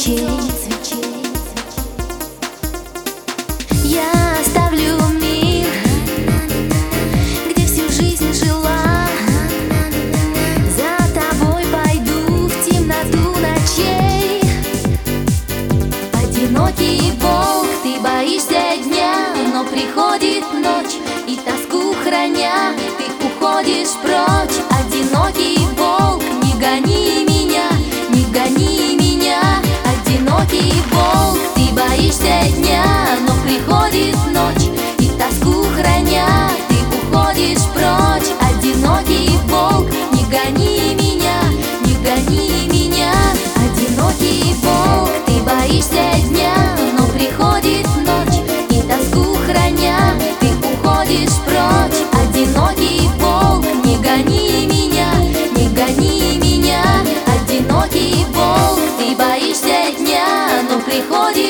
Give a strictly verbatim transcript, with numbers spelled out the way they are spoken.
свечей. Я оставлю мир, где всю жизнь жила. За тобой пойду в темноту ночей. Одинокий волк, ты боишься дня, но приходит ночь, и тоску храня, ты уходишь прочь. Одинокий волк, не гони меня, не гони меня. Одинокий волк, ты боишься дня, но приходит ночь, и тоску храня, ты уходишь прочь. Одинокий волк, не гони меня, не гони меня. Одинокий волк, ты боишься дня, но приходит ночь, и тоску храня, ты уходишь прочь. Одинокий волк, не гони меня, не гони меня. Одинокий волк, ты боишься дня, но приходит